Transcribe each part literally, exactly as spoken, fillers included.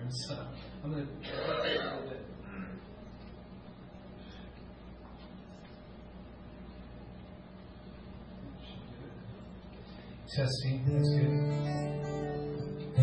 time, so I'm going to a little bit. Testing, that's good.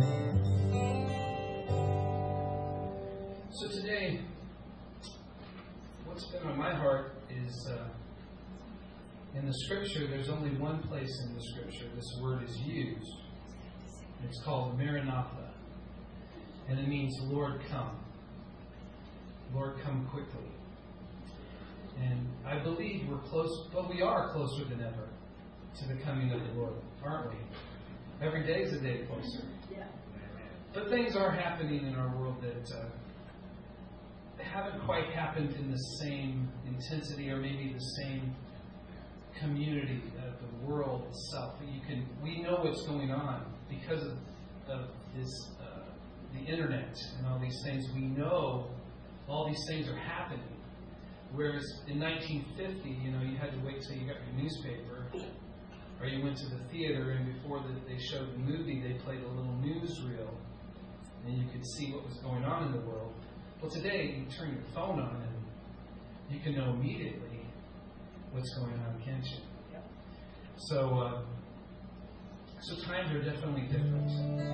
So today, what's been on my heart is uh, in the Scripture, there's only one place in the Scripture this word is used. It's called Maranatha. And it means, Lord, come. Lord, come quickly. And I believe we're close, but we are closer than ever to the coming of the Lord, aren't we? Every day is a day closer. Yeah. But things are happening in our world that uh, haven't quite happened in the same intensity or maybe the same community of the world itself. You can, we know what's going on because of, of this, uh, the internet and all these things. We know all these things are happening. Whereas in nineteen fifty, you know, you had to wait till you got your newspaper, or you went to the theater, and before the, they showed the movie, they played a little newsreel, and you could see what was going on in the world. Well, today, you turn your phone on, and you can know immediately what's going on, can't you? Yep. So, uh, so times are definitely different,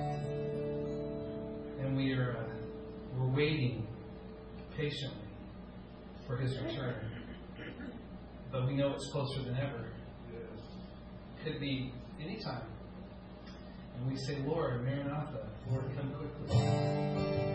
and we are uh, we're waiting patiently for His return. But we know it's closer than ever. Could be any time. And we say, Lord, Maranatha, Lord, come quickly.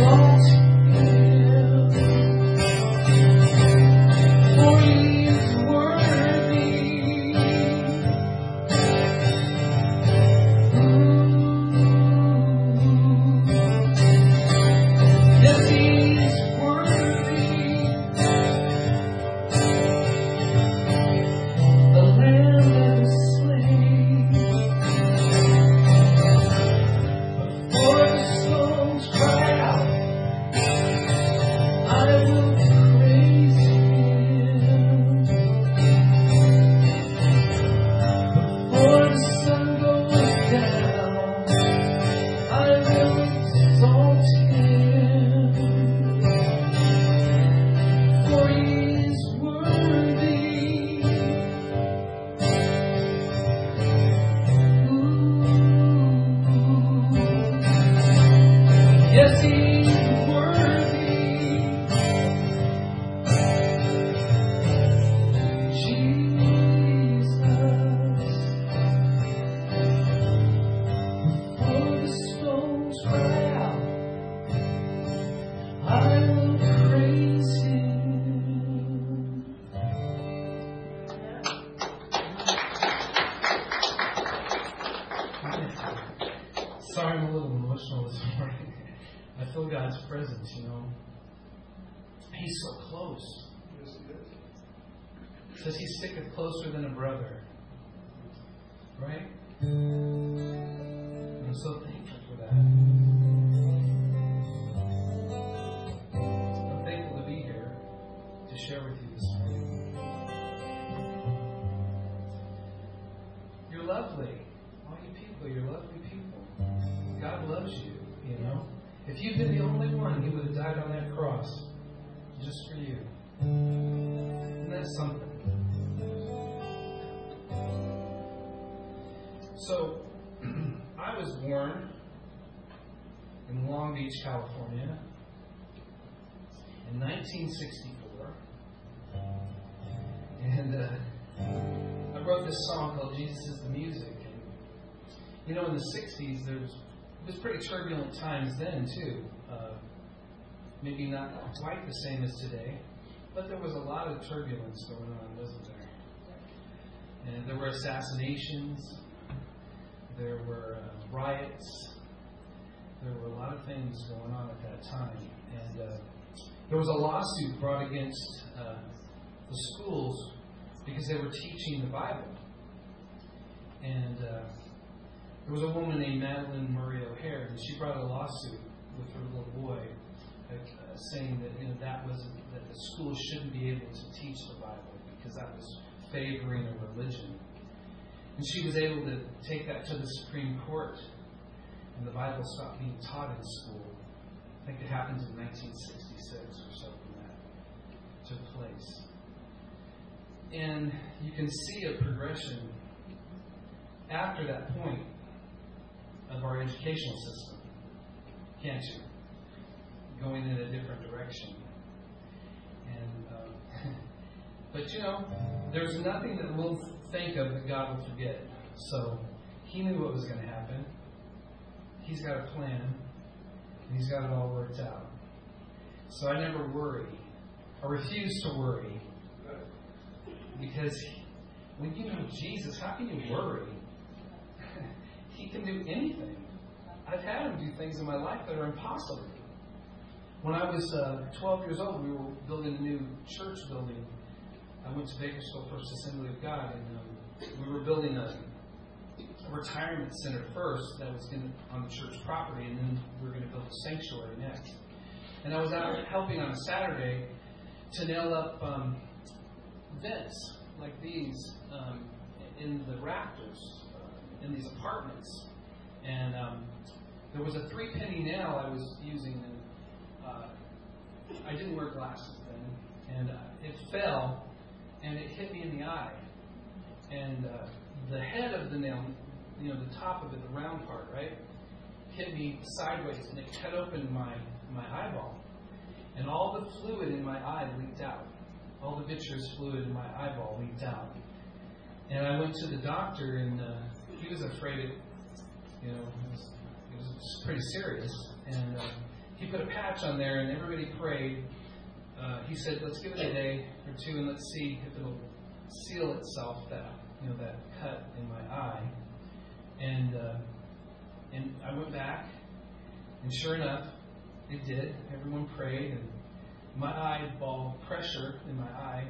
For He is Sorry, I'm a little emotional this morning. I feel God's presence, you know. He's so close. Yes, he is. It says He sticketh closer than a brother. Right? I'm so thankful for that. I'm thankful to be here to share with you this morning. You're lovely. All you people, you're lovely people. God loves you, you know. If you'd been the only one, He would have died on that cross just for you. And that's something. So, I was born in Long Beach, California in nineteen sixty-four. And uh, I wrote this song called Jesus is the Music. And, you know, in the sixties, there was, it was pretty turbulent times then, too. Uh, maybe not quite the same as today, but there was a lot of turbulence going on, wasn't there? And there were assassinations. There were uh, riots. There were a lot of things going on at that time. And uh, there was a lawsuit brought against uh, the schools because they were teaching the Bible. And uh, there was a woman named Madeline Murray O'Hare, and she brought a lawsuit with her little boy uh, saying that, you know, that was that the schools shouldn't be able to teach the Bible because that was favoring a religion. And she was able to take that to the Supreme Court, and the Bible stopped being taught in school. I think it happened in nineteen sixty-six or something that took place. And you can see a progression after that point of our educational system, can't you? Going in a different direction. And uh, but you know, there's nothing that we'll think of that God will forget. So He knew what was going to happen. He's got a plan, and He's got it all worked out. So I never worry. I refuse to worry. Because when you know Jesus, how can you worry? He can do anything. I've had Him do things in my life that are impossible. When I was uh, twelve years old, we were building a new church building. I went to Bakersfield First Assembly of God, and um, we were building a, a retirement center first that was going to, on the church property, and then we were going to build a sanctuary next. And I was out helping on a Saturday to nail up um, vents like these um, in the rafters uh, in these apartments. And um, there was a three penny nail I was using, and uh, I didn't wear glasses then, and uh, it fell. And it hit me in the eye. And uh, the head of the nail, you know, the top of it, the round part, right, hit me sideways, and it cut open my, my eyeball. And all the fluid in my eye leaked out. All the vitreous fluid in my eyeball leaked out. And I went to the doctor, and uh, he was afraid it, you know, it was, it was pretty serious. And uh, he put a patch on there, and everybody prayed. Uh, he said, let's give it a day or two and let's see if it'll seal itself, that, you know, that cut in my eye. And uh, and I went back, and sure enough, it did. Everyone prayed, and my eyeball pressure in my eye,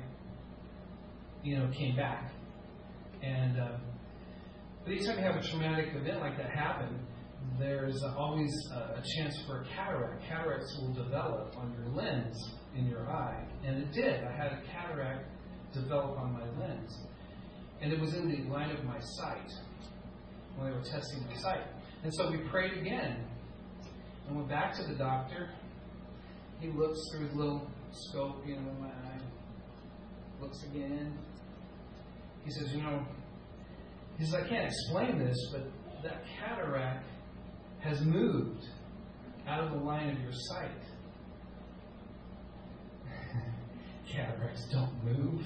you know, came back. And uh, but anytime you have a traumatic event like that happen, there's always a chance for a cataract. Cataracts will develop on your lens in your eye. And it did. I had a cataract develop on my lens. And it was in the line of my sight when they were testing my sight. And so we prayed again. And went back to the doctor. He looks through his little scope, you know, in my eye. Looks again. He says, you know, he says, I can't explain this, but that cataract has moved out of the line of your sight. Cataracts don't move.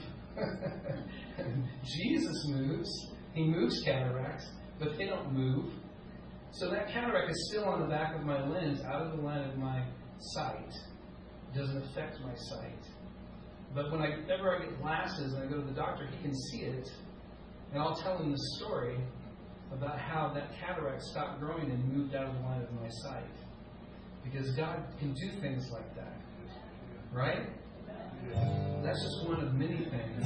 Jesus moves. He moves cataracts, but they don't move. So that cataract is still on the back of my lens, out of the line of my sight. It doesn't affect my sight. But whenever I get glasses and I go to the doctor, he can see it. And I'll tell him the story. about how that cataract stopped growing and moved out of the line of my sight. Because God can do things like that. Right? That's just one of many things.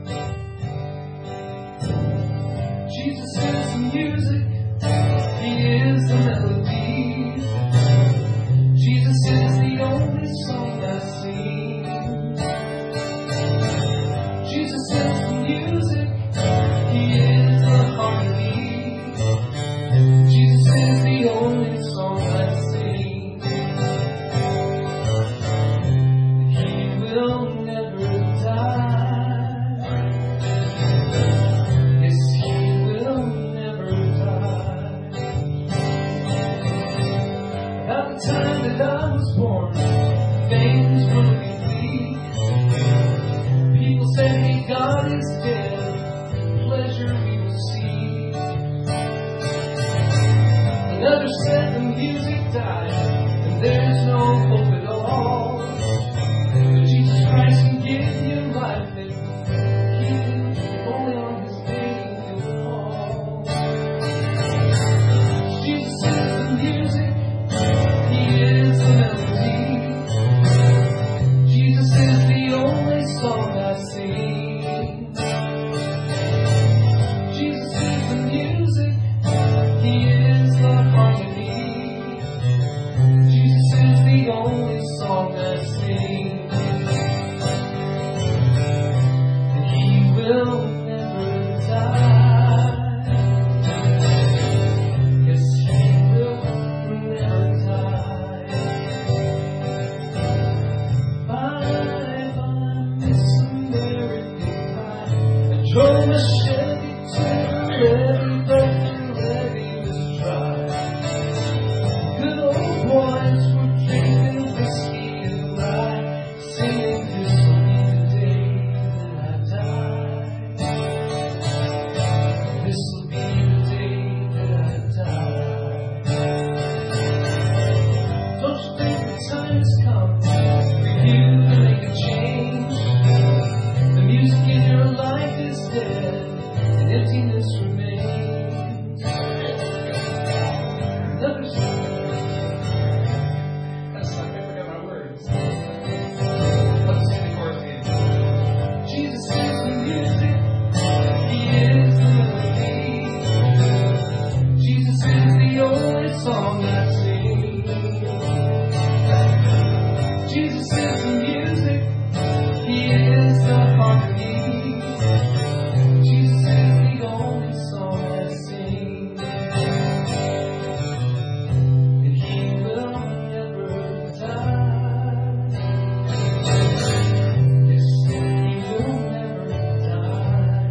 Jesus is the music. He is the melody. Jesus is the only song I sing. Jesus is the music. He is the harmony. Jesus is the only song I sing. He will never die. Yes, He will never die. About the time that I was born, things were looking bleak. People said, hey, God is dead. Pleasure we will see. Another said the music died, and there's no hope at all. But Jesus Christ can give you life, and He only on His name He'll call. Jesus is the music. He is the melody. Jesus is the only song I sing. Jesus is the music. He is the harmony. Jesus is the only song I sing. And He will never die. Yes, He will never die. Bye bye, Miss American Pie. I drove my Chevy to the levee, but the levee was dry. Good old boys were drinking whiskey and rye, singing this will be the day that I die. This will be the day that I die. Don't you think the time has come for you to make a change? The music in your life is dead, and emptiness remains. Another song. That's not, I forgot my words. Let's sing the chorus again. Jesus is the music. He is the melody. Jesus is the only song I sing. Jesus is the music. He is the harmony. Jesus is the only song I sing. And He will never die. Yes, He will never die.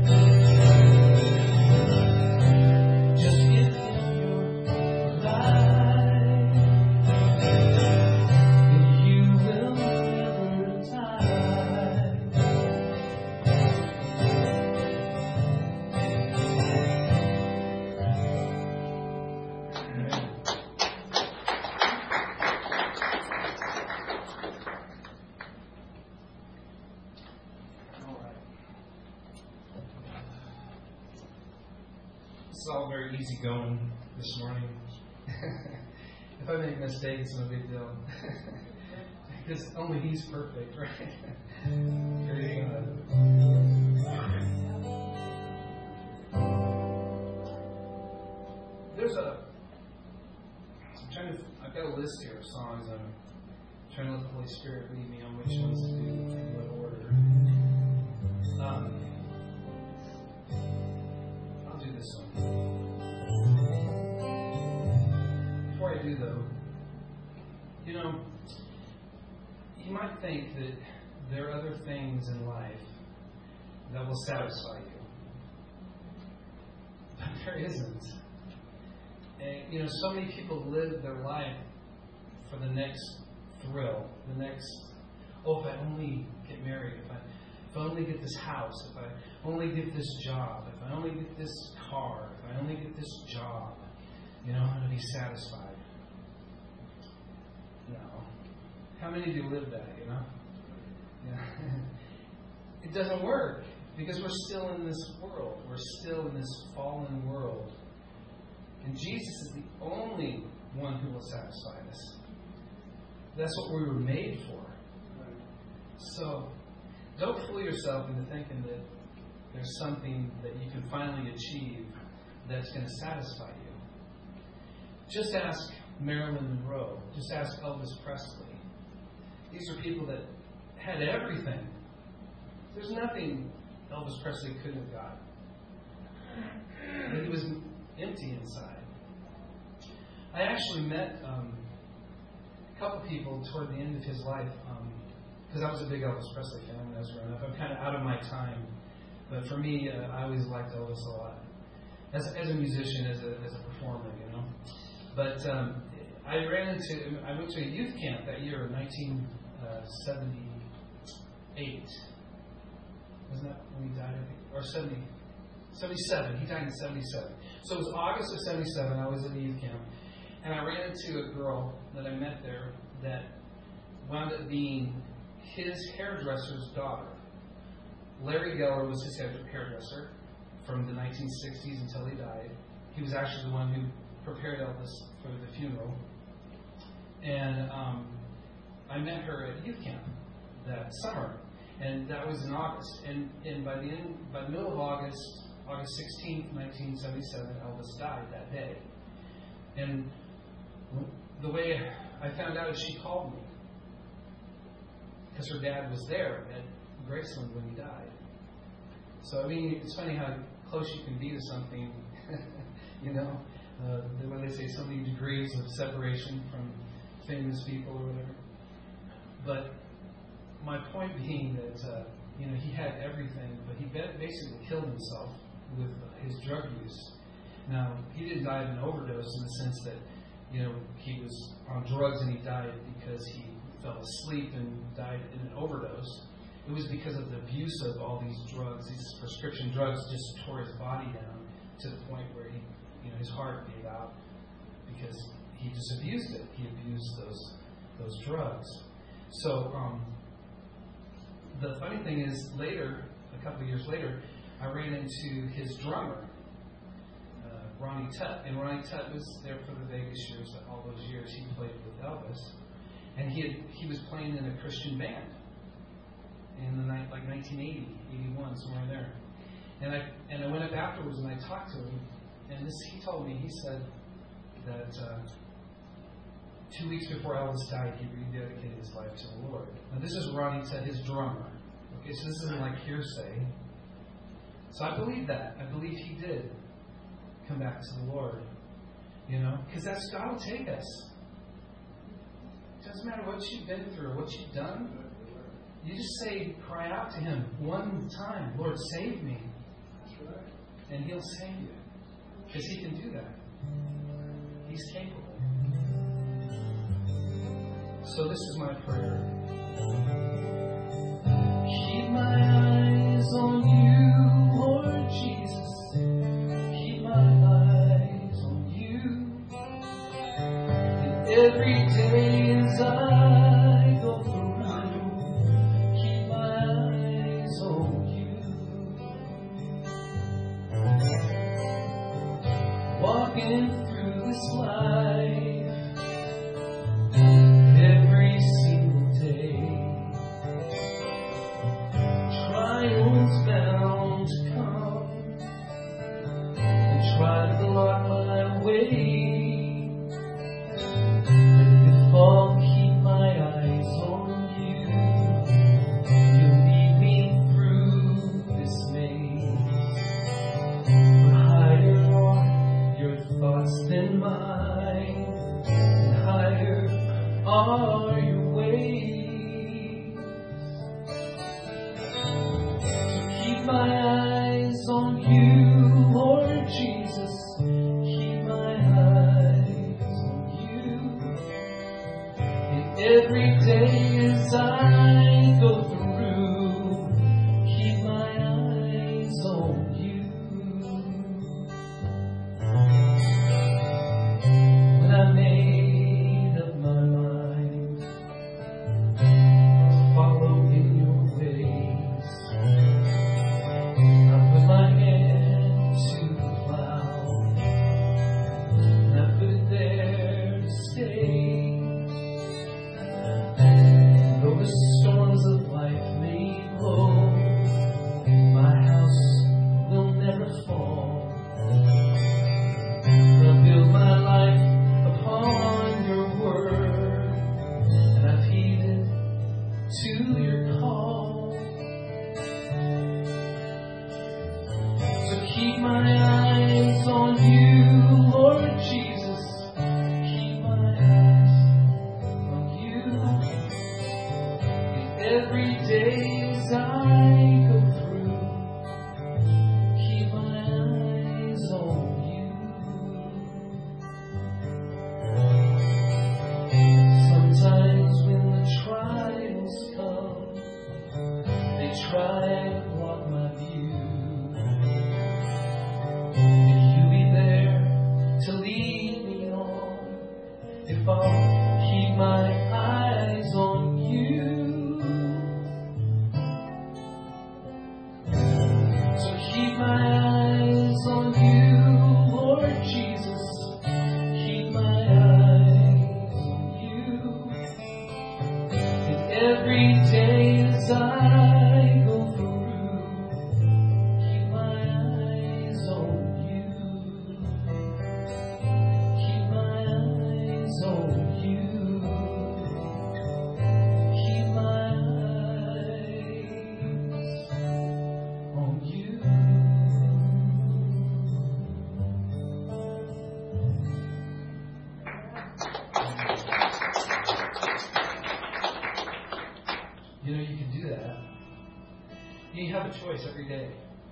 Just give Him your life, and you will never die. All right. It's all very easy going this morning. If I make a mistake, it's no big deal. Because only He's perfect, right? Praise God. There's a. I'm trying to. I've got a list here of songs. I'm trying to let the Holy Spirit lead me on which ones to do in what order. Um, I'll do this one. Before I do, though, you know, you might think that there are other things in life that will satisfy you, but there isn't. And, you know, so many people live their life for the next thrill, the next, oh, if I only get married, if I, if I only get this house, if I only get this job, if I only get this car, if I only get this job, you know, I'm going to be satisfied. No. How many do live that, you know? Yeah. It doesn't work because we're still in this world. We're still in this fallen world. And Jesus is the only one who will satisfy us. That's what we were made for. So, don't fool yourself into thinking that there's something that you can finally achieve that's going to satisfy you. Just ask Marilyn Monroe. Just ask Elvis Presley. These are people that had everything. There's nothing Elvis Presley couldn't have got. But he was empty inside. I actually met um, a couple people toward the end of his life, because um, I was a big Elvis Presley fan when I was growing up. I'm kind of out of my time. But for me, uh, I always liked Elvis a lot. As, as a musician, as a, as a performer, you know. But um, I ran into, I went to a youth camp that year in nineteen seventy-eight. Wasn't that when he died, I think? Or seventy, seventy-seven. He died in seventy-seven. So it was August of seventy-seven. I was at a youth camp. And I ran into a girl that I met there that wound up being his hairdresser's daughter. Larry Geller was his hairdresser from the nineteen sixties until he died. He was actually the one who prepared Elvis for the funeral. And um, I met her at youth camp that summer. And that was in August. And, and by the end, by the middle of August, August sixteenth, nineteen seventy-seven, Elvis died that day. And the way I found out is she called me. Because her dad was there at Graceland when he died. So, I mean, it's funny how close you can be to something, you know, uh, when they say so many degrees of separation from famous people or whatever. But my point being that, uh, you know, he had everything, but he basically killed himself with his drug use. Now, he didn't die of an overdose in the sense that, you know, he was on drugs and he died because he fell asleep and died in an overdose. It was because of the abuse of all these drugs. These prescription drugs just tore his body down to the point where he, you know, his heart gave out because he just abused it. He abused those those drugs. So um, the funny thing is, later, a couple of years later, I ran into his drummer, uh, Ronnie Tutt, and Ronnie Tutt was there for the Vegas years. All those years he played with Elvis, and he had, he was playing in a Christian band. In the night, like nineteen eighty, eighty-one, somewhere in there. And I and I went up afterwards and I talked to him, and this he told me, he said that uh, two weeks before Elvis died, he rededicated his life to the Lord. Now this is Ronnie Tutt, his drummer. Okay, so this isn't like hearsay. So I believe that. I believe he did come back to the Lord. You know, because that's God will take us. It doesn't matter what you've been through or what you've done. You just say, cry out to Him one time, Lord, save me. That's right. And He'll save you. Because He can do that. He's capable. So this is my prayer. Keep my eyes on You, Lord Jesus. Keep my eyes on You. And every day as I go through, walking through this life every single day, trials bound to come and try to block my way. But if I'll keep my eyes on You, You'll lead me through this maze. But higher on Your thoughts than mine, and higher are Your ways. So keep my eyes on You, Lord Jesus. Keep my eyes on You. And every day as I go through, keep my eyes on You. I made up my mind to follow in Your ways. I put my hand to the plow Keep my eyes on you, Lord Jesus. Keep my eyes on you. In every day as I go through, keep my eyes on you. Sometimes when the trials come, they try to block my view. You be there to lead me on if I'll keep my eyes on you. So keep my eyes on you, Lord Jesus. Keep my eyes on you. And every day as I go through, keep my eyes on you. Keep my eyes on you. Keep my eyes on you. You know, you can do that. You have a choice every day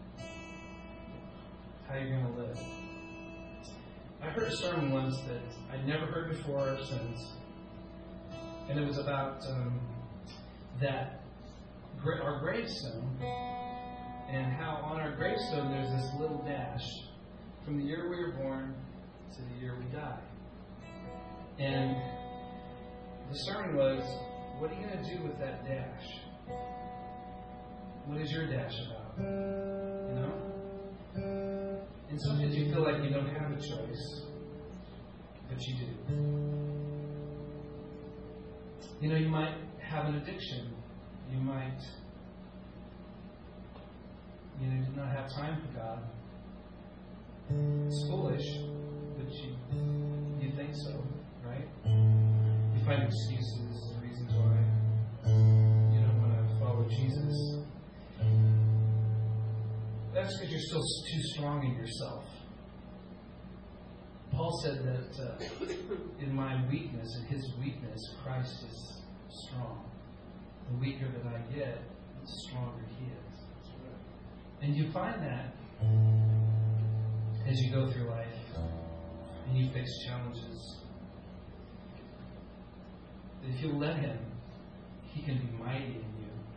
how you're going to live. I heard a sermon once that I'd never heard before or since, and it was about um, that gra- our gravestone, and how on our gravestone there's this little dash from the year we were born to the year we die. And the sermon was, what are you going to do with that dash? What is your dash about? You know? And sometimes you feel like you don't have a choice, but you do. You know, you might have an addiction. You might, you know, not have time for God. It's foolish, but you you think so, right? You find excuses, reasons why you don't want to follow Jesus. That's because you're still too strong in yourself. Paul said that uh, in my weakness, in his weakness, Christ is strong. The weaker that I get, the stronger he is. And you find that as you go through life and you face challenges, that if you let him, he can be mighty in you.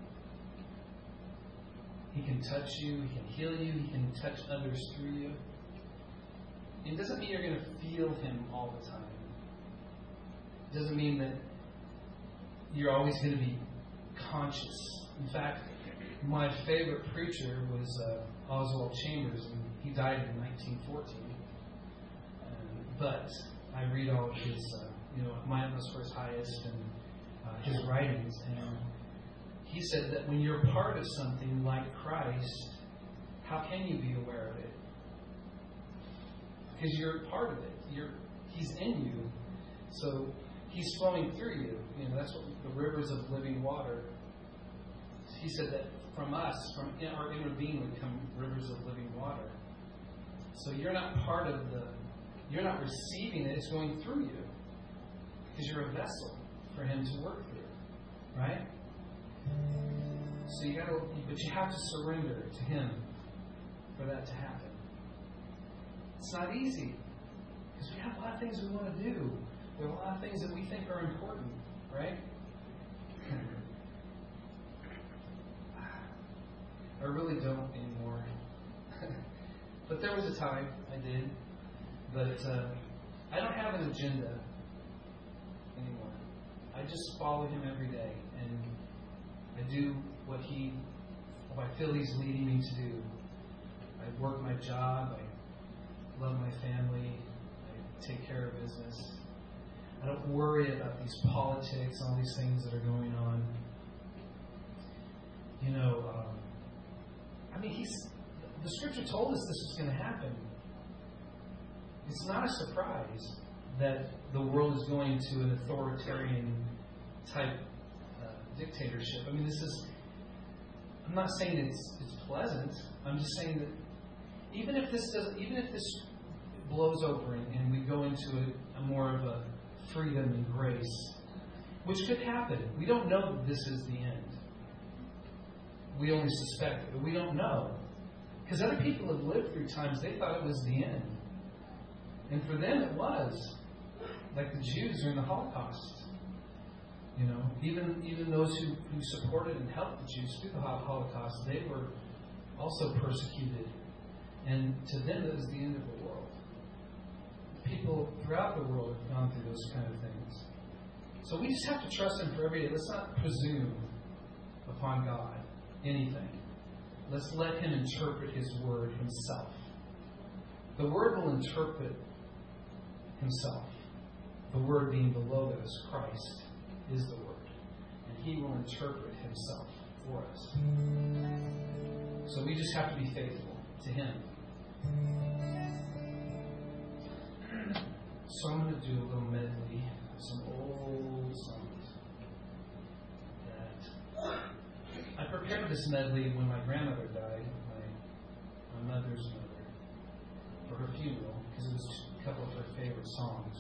He can touch you, he can heal you, he can touch others through you. It doesn't mean you're going to feel him all the time. It doesn't mean that you're always going to be conscious. In fact, my favorite preacher was uh, Oswald Chambers, and he died in nineteen fourteen. Um, but I read all of his, uh, you know, Mindless for his highest, and uh, his writings, and he said that when you're part of something like Christ, how can you be aware of it? Because you're part of it. You're, he's in you. So he's flowing through you. You know, that's what the rivers of living water. He said that from us, from our inner being would come rivers of living water. So you're not part of the, you're not receiving it, it's going through you. Because you're a vessel for him to work through. Right? So you gotta, but you have to surrender to him for that to happen. It's not easy, because we have a lot of things we want to do. We have a lot of things that we think are important, right? I really don't anymore. But there was a time I did. But uh, I don't have an agenda anymore. I just follow him every day, and I do what he, what I feel he's leading me to do. I work my job. I love my family. I take care of business. I don't worry about these politics, all these things that are going on. You know, um, I mean, he's the Scripture told us this was going to happen. It's not a surprise that the world is going to an authoritarian type uh, dictatorship. I mean, this is. I'm not saying it's it's pleasant. I'm just saying that even if this does, even if this blows over and, and we go into a, a more of a freedom and grace, which could happen. We don't know that this is the end. We only suspect it, but we don't know. Because other people have lived through times they thought it was the end. And for them it was. Like the Jews during the Holocaust. You know, even even those who, who supported and helped the Jews through the Holocaust, they were also persecuted. And to them it was the end of the world. People throughout the world have gone through those kind of things. So we just have to trust Him for every day. Let's not presume upon God anything. Let's let Him interpret His Word Himself. The Word will interpret Himself. The Word being the Logos, Christ, is the Word. And He will interpret Himself for us. So we just have to be faithful to Him. So I'm going to do a little medley of some old songs. That I prepared this medley when my grandmother died, my, my mother's mother, for her funeral, because it was a couple of her favorite songs.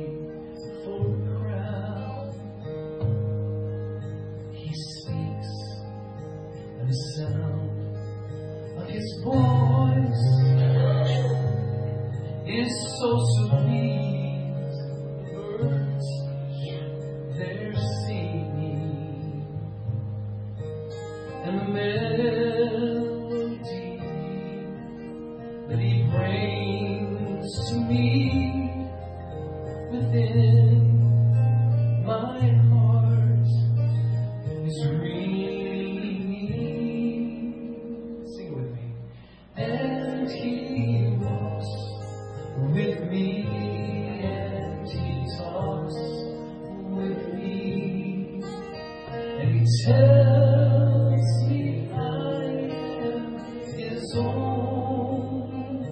He speaks. so sweet. Birds, they're singing, and the melody that He brings to me within my heart is ringing. Sing with me. And He walks with me, and He talks with me, and He tells me I am His own,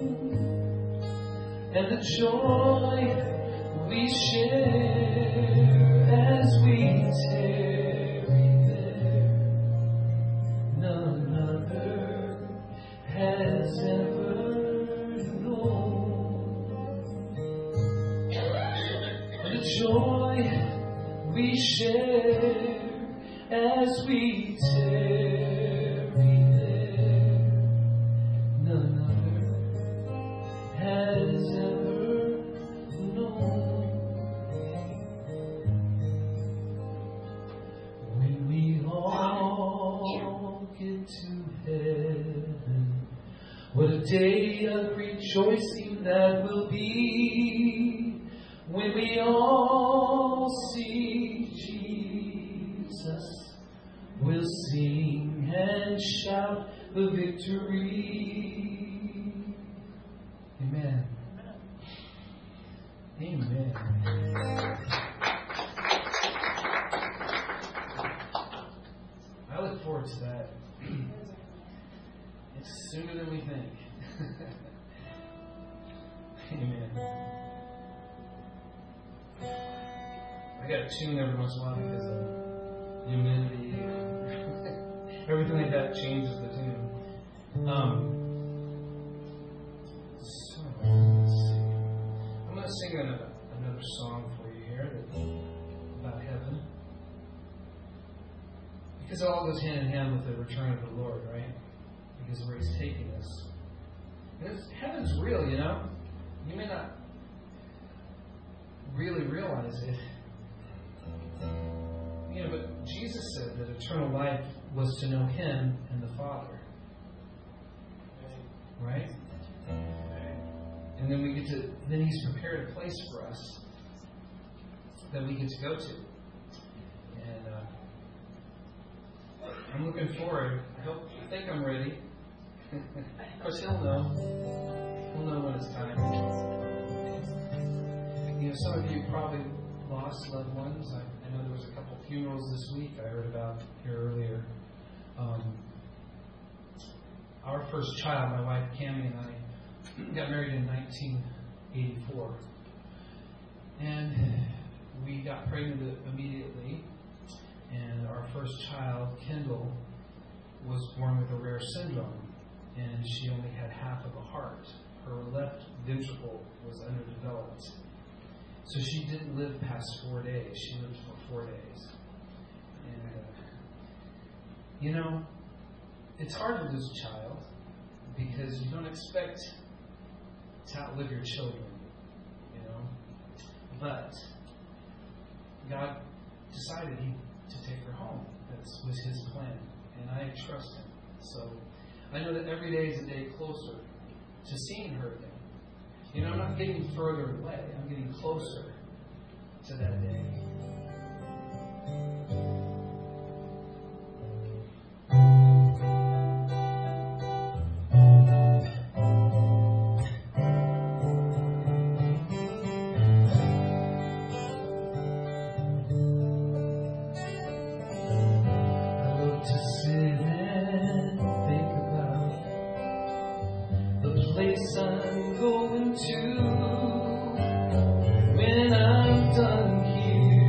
and the joy we share as we tarry there, none other has ever known. And the joy we share as we tarry there, none other has ever known. When we all get to heaven, what a day of rejoicing that will be, when we all see Jesus. We'll sing and shout the victory. Amen. Amen. I look forward to that. It's sooner than we think. Amen. I got to tune every once in a while because of humidity. Everything like that changes the tune. Um, so, let's see. I'm going to sing another, another song for you here that's about heaven. Because it all goes hand in hand with the return of the Lord, right? Because where He's taking us. And it's, heaven's real, you know? You may not really realize it. You know, but Jesus said that eternal life was to know Him and the Father. Right? And then we get to, then He's prepared a place for us that we get to go to. And uh, I'm looking forward. I hope, I think I'm ready. Of course, He'll know. He'll know when it's time. You know, some of you probably lost loved ones. I, I know there was a couple funerals this week I heard about here earlier. Um, our first child, my wife Cammie and I, got married in nineteen eighty-four. And we got pregnant immediately. And our first child, Kendall, was born with a rare syndrome. And she only had half of a heart. Her left ventricle was underdeveloped. So she didn't live past four days. She lived for four days. And, uh, you know, it's hard to lose a child because you don't expect to outlive your children, you know. But God decided he, to take her home. That was His plan. And I trust Him. So I know that every day is a day closer to seeing her again. You know, I'm not getting further away. I'm getting closer to that day. I love to sit and think about the place I'm going to when I'm done here.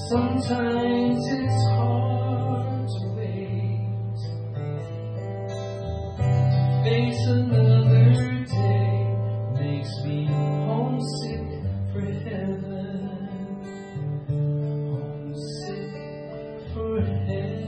Sometimes it's hard to wait, to face another day makes me homesick for heaven, homesick for heaven.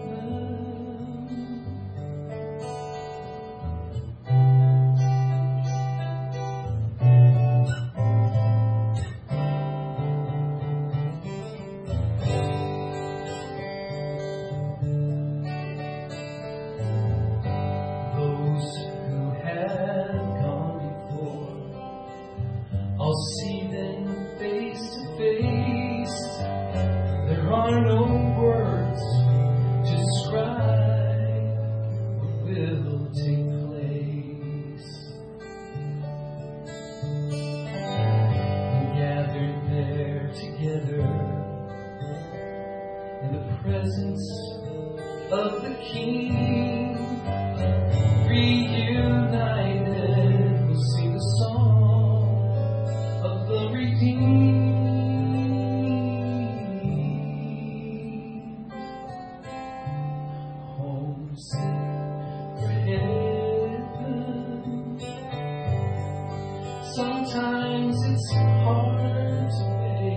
Sometimes it's hard to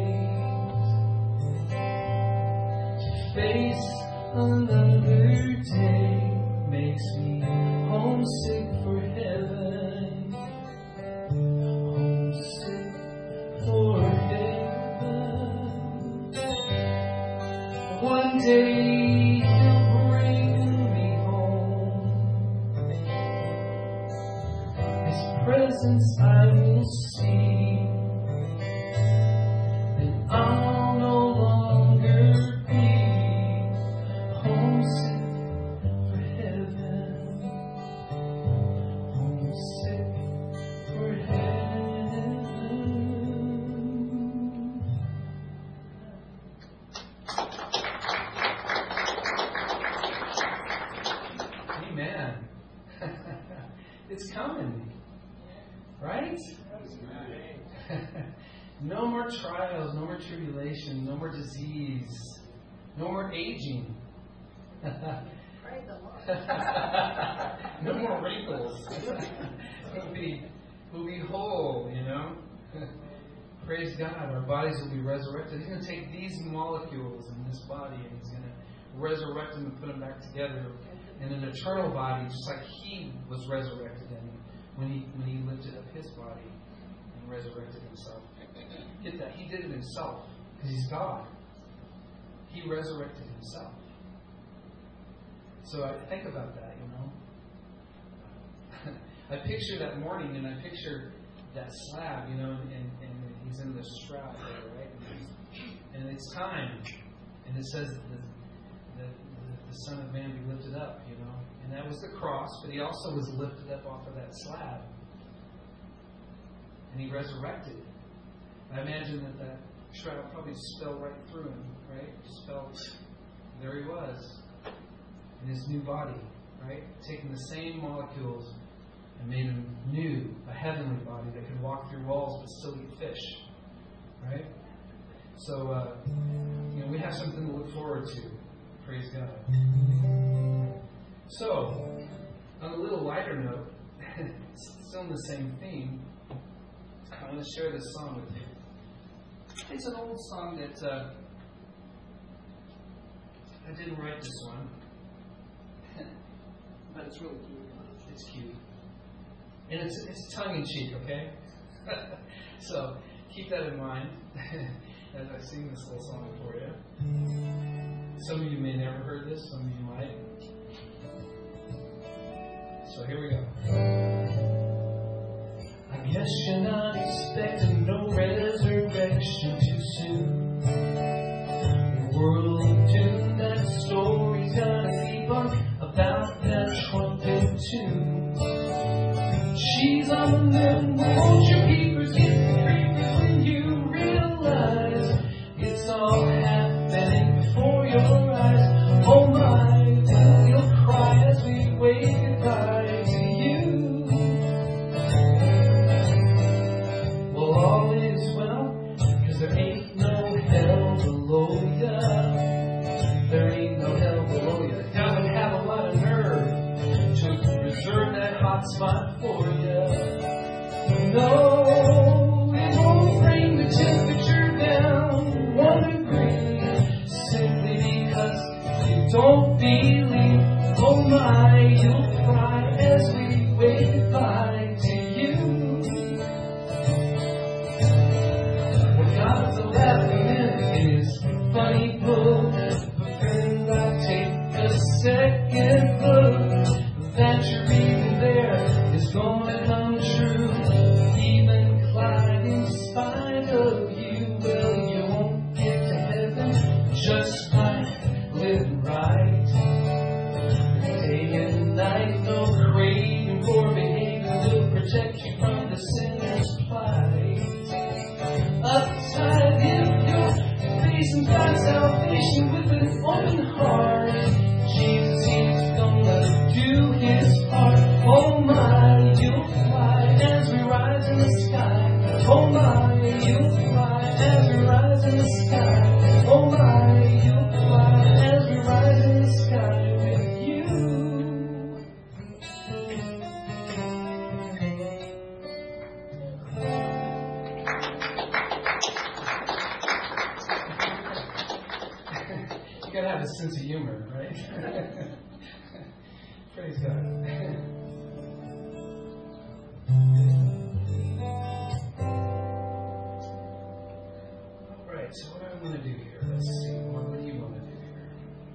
wait, to face another day makes me homesick for heaven, homesick for heaven. One day he'll bring me home, his presence I will see, then I'll no longer be homesick for heaven, homesick for heaven. Amen. It's coming. Right? No more trials, no more tribulation, no more disease, no more aging. Praise the Lord. No more wrinkles. We'll be, we'll be whole, you know. Praise God. Our bodies will be resurrected. He's going to take these molecules in this body and He's going to resurrect them and put them back together in an eternal body, just like He was resurrected in when He when He lifted up His body and resurrected Himself. Get that? He did it Himself because He's God. He resurrected Himself. So I think about that, you know. I picture that morning and I picture that slab, you know, and, and He's in the shroud there, right? And it's time. And it says that the, the, the Son of Man be lifted up, you know. And that was the cross, but He also was lifted up off of that slab. And He resurrected. I imagine that that shroud probably just fell right through Him, right? Just fell, there He was, in His new body, right? Taking the same molecules and made Him new, a heavenly body that could walk through walls but still eat fish, right? So, uh, you know, we have something to look forward to. Praise God. So, on a little lighter note, still in the same theme, I want to share this song with you. It's an old song that uh, I didn't write this one, but it's really cute. It's cute. And it's, it's tongue-in-cheek, okay? So, keep that in mind as I sing this little song for you. Some of you may never heard this, some of you might. So here we go. I guess you're not expecting no resurrection too soon. The world of doom, that story's gotta debunk about that trumpet tune. She's on the moon, won't you peepers get the creepers when you realize it's all happening before your eyes. Oh my, you'll cry as we wave goodbye to you. Well, all is well, cause there ain't no hell below you. rise in the sky. Oh my, you'll fly as we rise in the sky. Oh my, you'll fly as we rise in the sky with you. You gotta have a sense of humor, right? Praise God. So what do I want to do here? Let's see. What, what do you want to do here?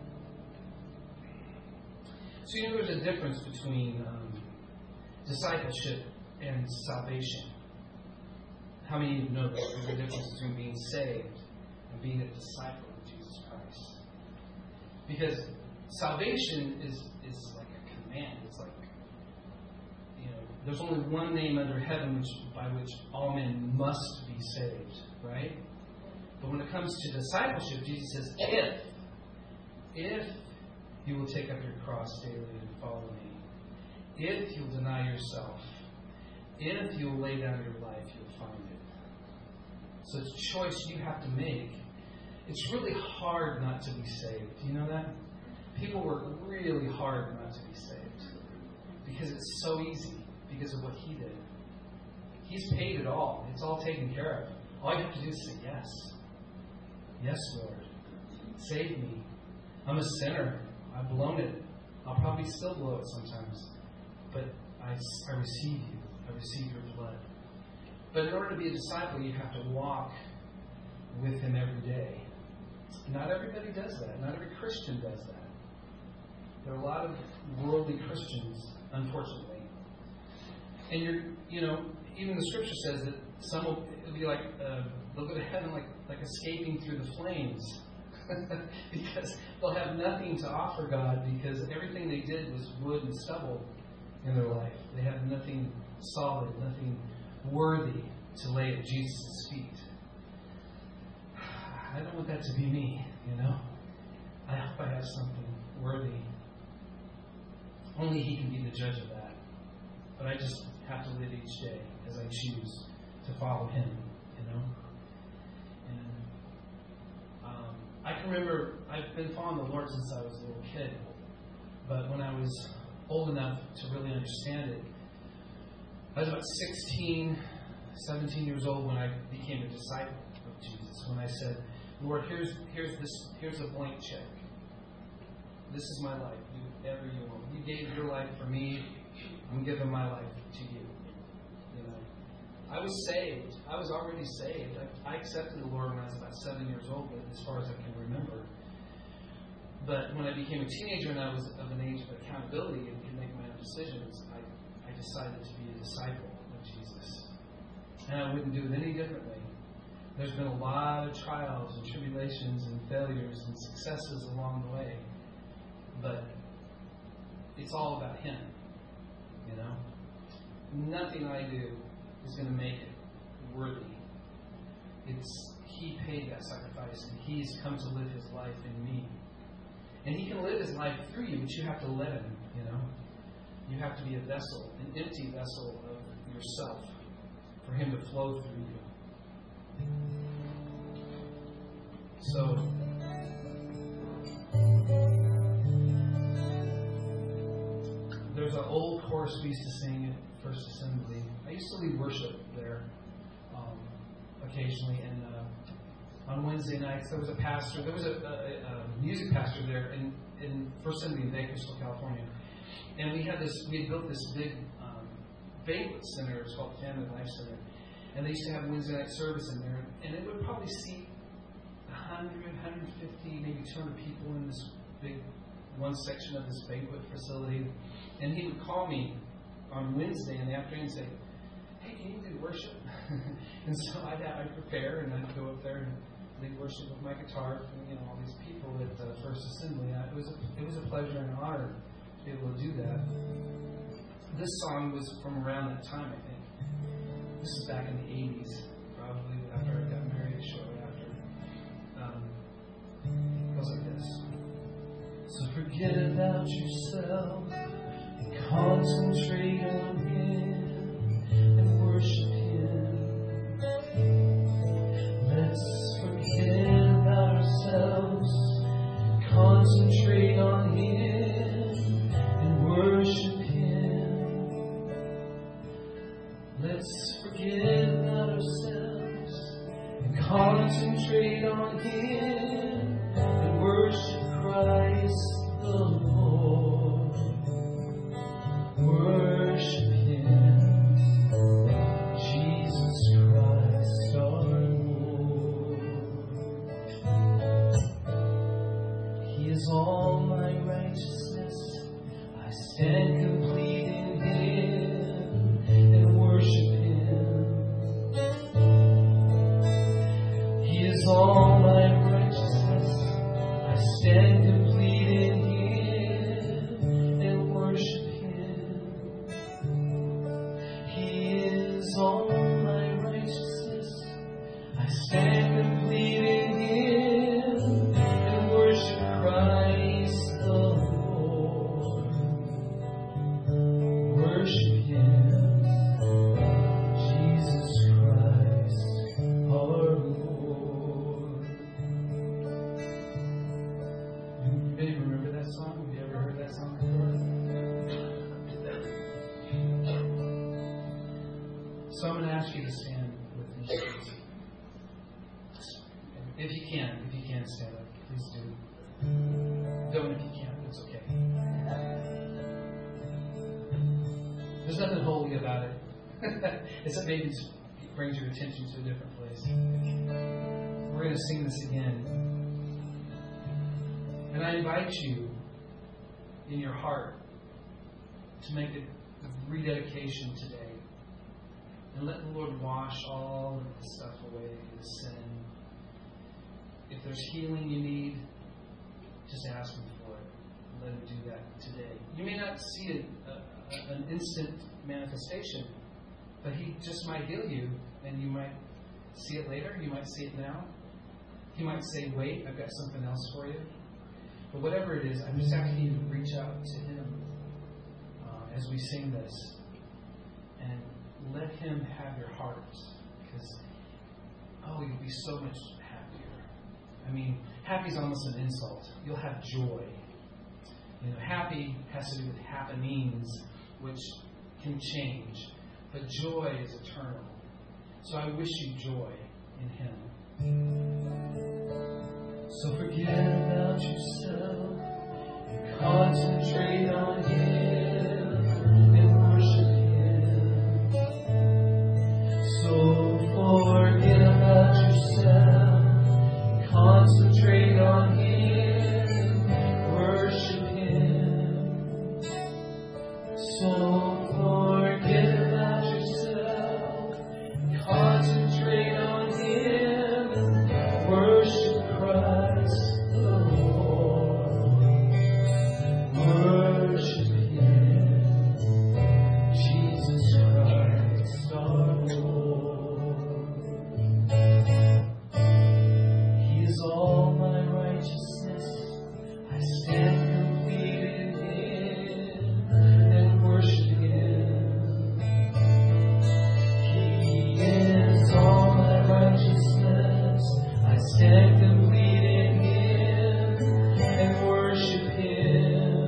So you know there's a difference between um, discipleship and salvation. How many of you know that there's a difference between being saved and being a disciple of Jesus Christ? Because salvation is, is like a command. It's like, you know, there's only one name under heaven which, by which all men must be saved, right? But when it comes to discipleship, Jesus says, if, if you will take up your cross daily and follow me, if you'll deny yourself, if you'll lay down your life, you'll find it. So it's a choice you have to make. It's really hard not to be saved. Do you know that? People work really hard not to be saved because it's so easy because of what He did. He's paid it all. It's all taken care of. All you have to do is say yes. Yes, Lord. Save me. I'm a sinner. I've blown it. I'll probably still blow it sometimes. But I, I receive you. I receive your blood. But in order to be a disciple, you have to walk with Him every day. Not everybody does that. Not every Christian does that. There are a lot of worldly Christians, unfortunately. And you're, you know, even the Scripture says that some will it'll be like uh, they'll go to heaven like like escaping through the flames because they'll have nothing to offer God because everything they did was wood and stubble in their life. They have nothing solid, nothing worthy to lay at Jesus' feet. I don't want that to be me, you know. I hope I have something worthy. Only He can be the judge of that. But I just have to live each day as I choose to follow Him, you know. And um, I can remember I've been following the Lord since I was a little kid. But when I was old enough to really understand it, I was about sixteen, seventeen years old when I became a disciple of Jesus. When I said, Lord, here's here's this here's a blank check. This is my life. Do whatever you want. You gave your life for me. I'm giving my life to you. You know, I was saved. I was already saved. I, I accepted the Lord when I was about seven years old, but as far as I can remember. But when I became a teenager and I was of an age of accountability and could make my own decisions, I, I decided to be a disciple of Jesus. And I wouldn't do it any differently. There's been a lot of trials and tribulations and failures and successes along the way. But it's all about Him. You know? Nothing I do is going to make it worthy. It's He paid that sacrifice and He's come to live His life in me. And He can live His life through you, but you have to let Him, you know. You have to be a vessel, an empty vessel of yourself for Him to flow through you. So, there's an old chorus we used to sing at First Assembly. I used to lead worship there um, occasionally, and uh, on Wednesday nights there was a pastor, there was a, a, a music pastor there in, in First Assembly in Bakersfield, California, and we had this, we had built this big um, banquet center. It's called Family Life Center, and they used to have Wednesday night service in there, and it would probably seat one hundred, one hundred fifty, maybe two hundred people in this big one section of this banquet facility. And he would call me on Wednesday in the afternoon and say, hey, can you lead worship? And so I'd, I'd prepare and I'd go up there and lead worship with my guitar for, you know, all these people at uh, First Assembly. And it was a, it was a pleasure and an honor to be able to do that. This song was from around that time, I think. This is back in the eighties, probably after I got married, shortly after. Um, it goes like this. So forget about yourself and concentrate on Him and worship Him. forget about ourselves and concentrate on Him and worship Christ the Lord. Worship Him, Jesus Christ our Lord. He is all my righteousness. I stand complete in Him and worship Him. He is all my righteousness. I stand complete in Him and worship Him. He is all my righteousness. I stand complete in Him and worship Christ the Lord. Worship Him, Jesus Christ our Lord. Anybody remember that song? Have you ever heard that song before? So I'm going to ask you to stand with me. If you can, if you can stand up, please do. Don't if you can't, it's okay. There's nothing holy about it. Except maybe it brings your attention to a different place. We're going to sing this again. And I invite you in your heart to make a rededication today. And let the Lord wash all of the stuff away, the sin. If there's healing you need, just ask Him for it. Let Him do that today. You may not see it, uh, an instant manifestation, but He just might heal you, and you might see it later. You might see it now. He might say, wait, I've got something else for you. But whatever it is, I'm just asking you to reach out to Him uh, as we sing this, and let Him have your heart, because oh, you'll be so much happier. I mean, happy is almost an insult. You'll have joy. You know, happy has to do with happenings, which can change. But joy is eternal. So I wish you joy in Him. So forget about yourself and concentrate on Him and worship Him. So forget about yourself and concentrate on Him, worship Him. So forget about yourself and concentrate on Him, worship Christ the Lord. Worship Him, Jesus Christ our Lord. He is all my righteousness. I stand complete in Him and worship Him. He is all my righteousness. I stand complete in Him and worship Him.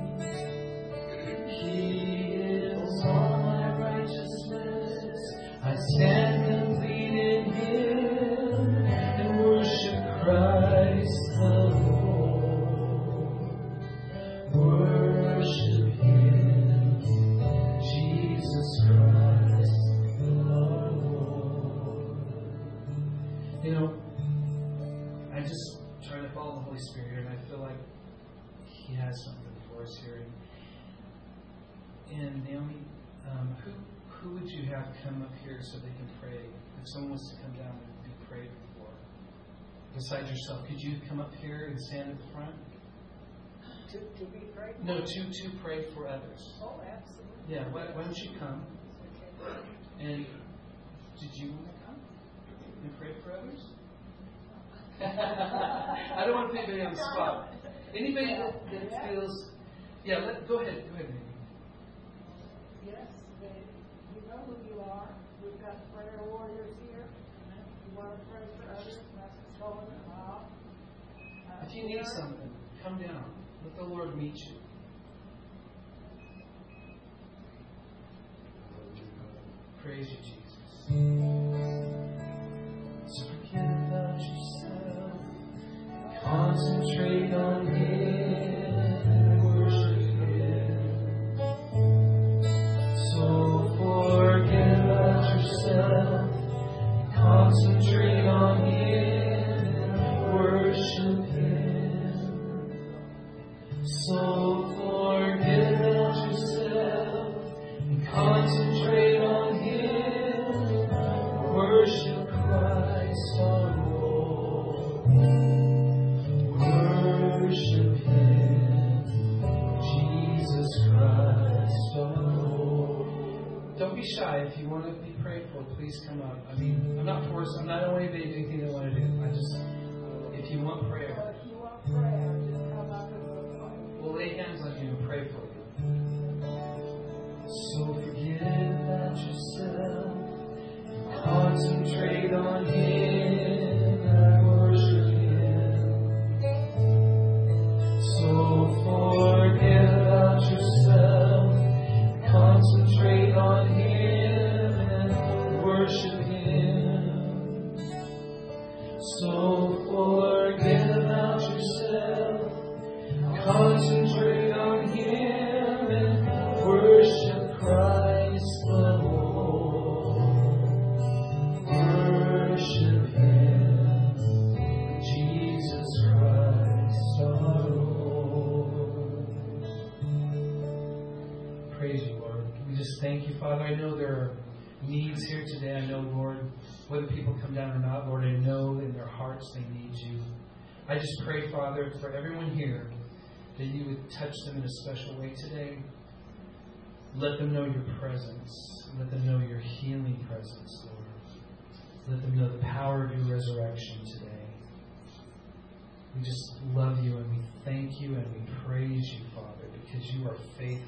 He is all my righteousness. I stand complete in Him and worship Christ the Lord. Worship Him, Jesus Christ the Lord. You know, I just try to follow the Holy Spirit, and I feel like He has something for us here. And Naomi, um, who who would you have come up here so they can pray? If someone wants to come down and be prayed for, besides yourself, could you come up here and stand at the front? To, to be prayed for? No, to to pray for others. Oh, absolutely. Yeah, why, why don't you come? Okay. And did you want to come and pray for others? I don't want to put anybody on the spot. Anybody that, that feels, yeah, let, go ahead, go ahead, Naomi. Yes, they, you know who you are. We've got prayer warriors here. You want to pray for others, that's going on. Uh, If you need something, come down. Let the Lord meet you. Praise you, Jesus. Worship Christ our Lord. Worship Him, Jesus Christ our Lord. Don't be shy. If you want to be prayed for, please come up. I mean, I'm not forced. I'm not only doing anything they want to do. I just, if you want prayer, Or if you want prayer, just come up and we'll pray. we'll lay hands on you and pray for you. So forget about yourself, concentrate on Him and worship Him. So forget about yourself, concentrate on Him and worship Him. So forget about yourself, concentrate on Him and worship Christ the Lord. Worship Him, Jesus Christ our Lord. Praise you, Lord. We just thank you, Father. I know there are needs here today. I know, Lord, whether people come down or not, Lord, I know in their hearts they need you. I just pray, Father, for everyone here, that you would touch them in a special way today. Let them know your presence. Let them know your healing presence, Lord. Let them know the power of your resurrection today. We just love you and we thank you and we praise you, Father, because you are faithful.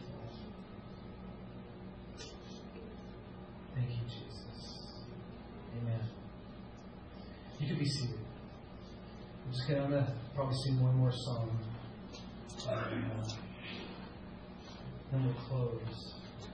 Thank you, Jesus. Amen. You can be seated. I'm just gonna, I'm going to probably sing one more song. And, uh, then we'll close.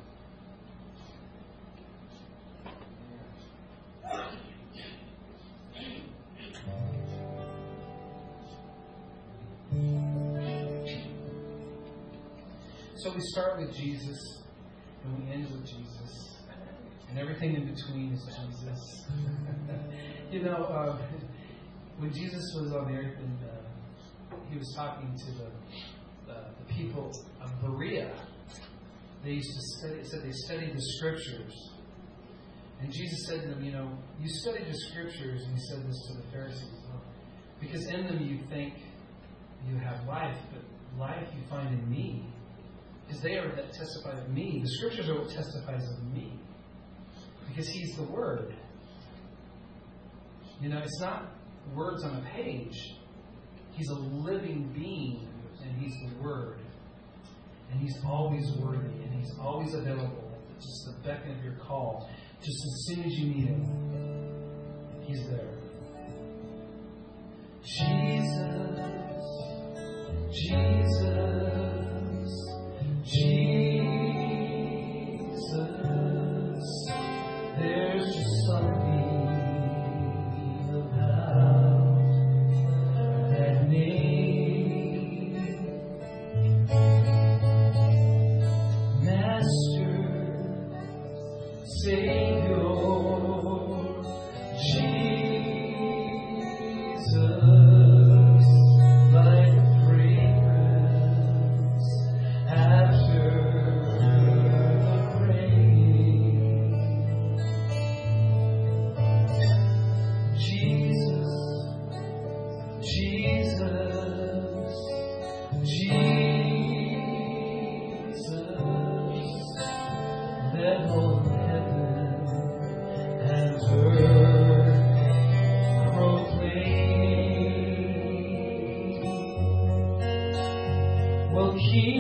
So we start with Jesus and we end with Jesus. And everything in between is Jesus. You know, uh, when Jesus was on the earth and uh, he was talking to the, uh, the people of Berea, they used to study, said they studied the scriptures. And Jesus said to them, you know, you study the scriptures, and he said this to the Pharisees, well, because in them you think you have life, but life you find in me. Because they are that testify of me. The scriptures are what testifies of me. Because he's the Word. You know, it's not words on a page. He's a living being, and he's the Word. And he's always worthy, and he's always available. It's just the beckon of your call. Just as soon as you need him, he's there. Jesus, Jesus, Jesus. There's just something about that name. Master, Savior, Jesus, like a fragrance after the rain. Jesus, Jesus, Jesus, let all heaven and earth proclaim. Well,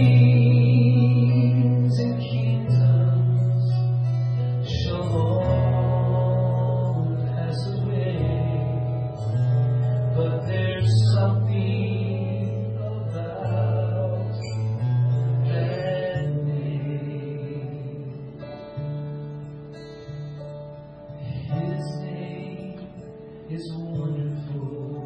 kings and kingdoms shall all pass away, but there's something about that name. His name is wonderful.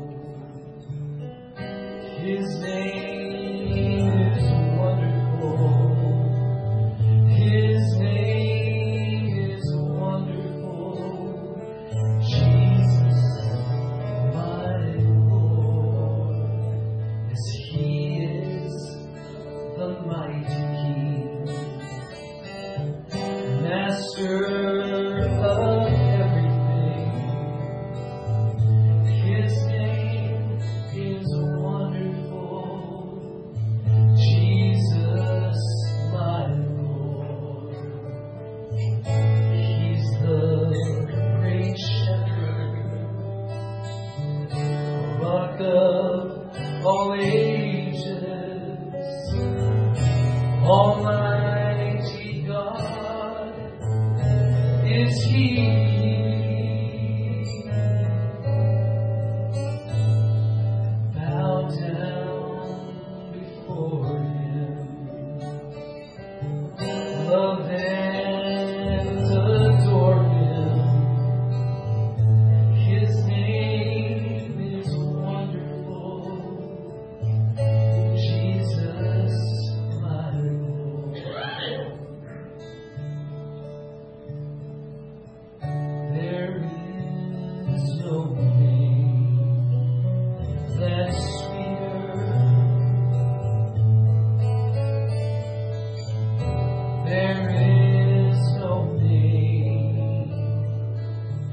His name is wonderful. His name is wonderful. Jesus, my Lord, yes, He is the mighty King, Master of everything.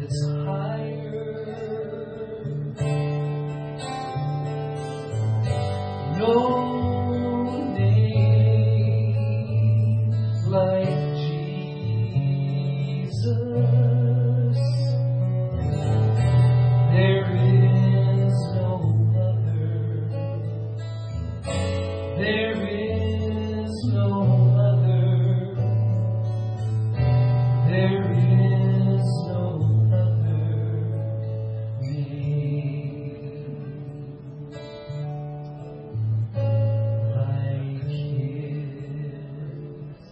that's higher. No name like Jesus. There is no other. There is no other. There is no other name like His.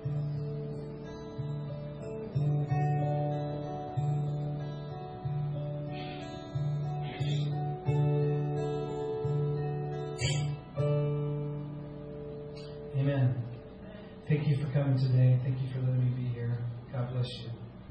Amen. Thank you for coming today. Thank you for letting me be here. God bless you.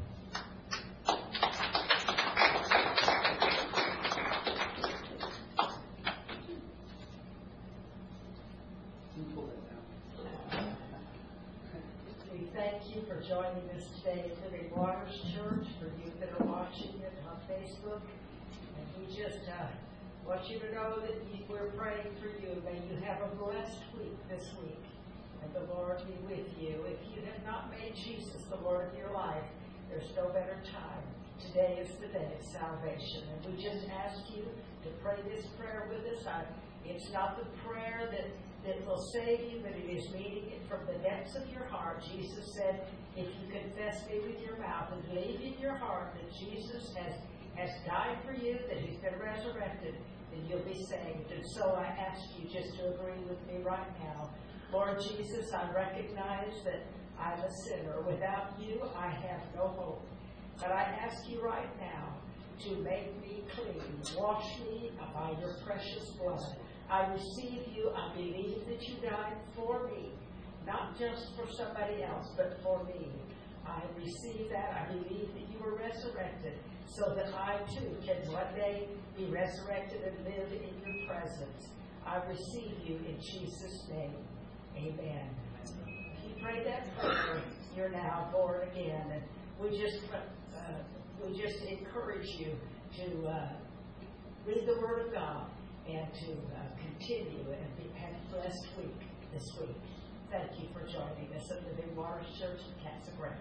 We thank you for joining us today at Living Waters Church, for you that are watching it on Facebook. And we just uh, want you to know that we- we're praying for you. May you have a blessed week this week. And the Lord be with you. If you have not made Jesus the Lord of your life, there's no better time. Today is the day of salvation. And we just ask you to pray this prayer with us. I, it's not the prayer that, that will save you, but it is meaning it from the depths of your heart. Jesus said, if you confess me with your mouth and believe in your heart that Jesus has, has died for you, that He's been resurrected, then you'll be saved. And so I ask you just to agree with me right now. Lord Jesus, I recognize that I'm a sinner. Without you, I have no hope. But I ask you right now to make me clean. Wash me by your precious blood. I receive you. I believe that you died for me, not just for somebody else, but for me. I receive that. I believe that you were resurrected so that I too can one day be resurrected and live in your presence. I receive you in Jesus' name. Amen. If you prayed that prayer, you're now born again. And we just uh, we just encourage you to uh, read the Word of God and to uh, continue and be, have a blessed week this week. Thank you for joining us at Living Waters Church in Casa Grande.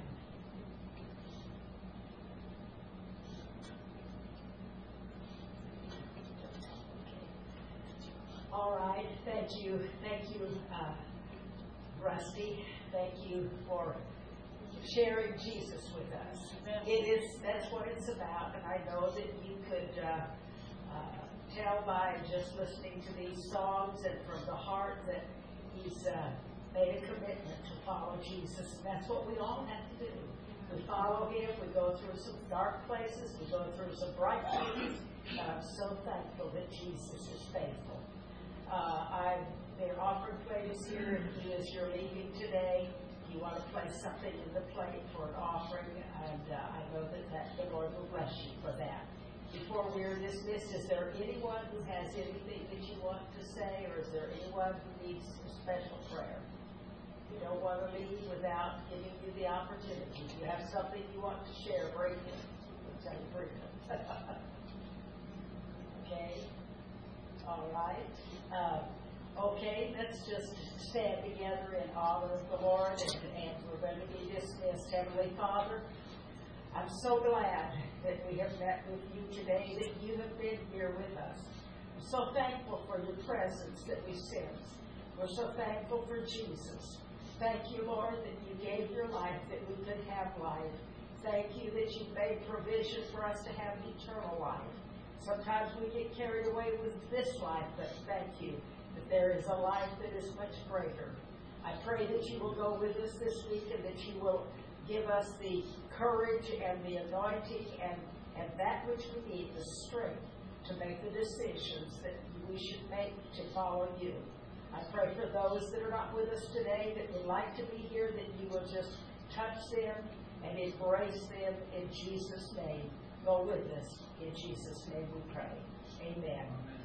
All right. Thank you. Thank you, uh, Rusty. Thank you for sharing Jesus with us. It is, that's what it's about. And I know that you could uh, uh, tell by just listening to these songs and from the heart that he's uh, made a commitment to follow Jesus. And that's what we all have to do. We follow him. We go through some dark places. We go through some bright places. And I'm so thankful that Jesus is faithful. Uh, I've, their offering plate is here, and you, as you're leaving today, you want to place something in the plate for an offering, and uh, I know that, that the Lord will bless you for that. Before we're dismissed, is there anyone who has anything that you want to say, or is there anyone who needs a special prayer? You don't want to leave without giving you the opportunity. If you have something you want to share, bring it. Say, bring it. Okay? All right. Uh, okay, let's just stand together in honor of the Lord, and, and we're going to be dismissed. Heavenly Father, I'm so glad that we have met with you today, that you have been here with us. I'm so thankful for your presence that we sense. We're so thankful for Jesus. Thank you, Lord, that you gave your life that we could have life. Thank you that you made provision for us to have eternal life. Sometimes we get carried away with this life, but thank you that there is a life that is much greater. I pray that you will go with us this week and that you will give us the courage and the anointing and, and that which we need, the strength to make the decisions that we should make to follow you. I pray for those that are not with us today that would like to be here, that you will just touch them and embrace them in Jesus' name. Go with us. In Jesus' name we pray. Amen.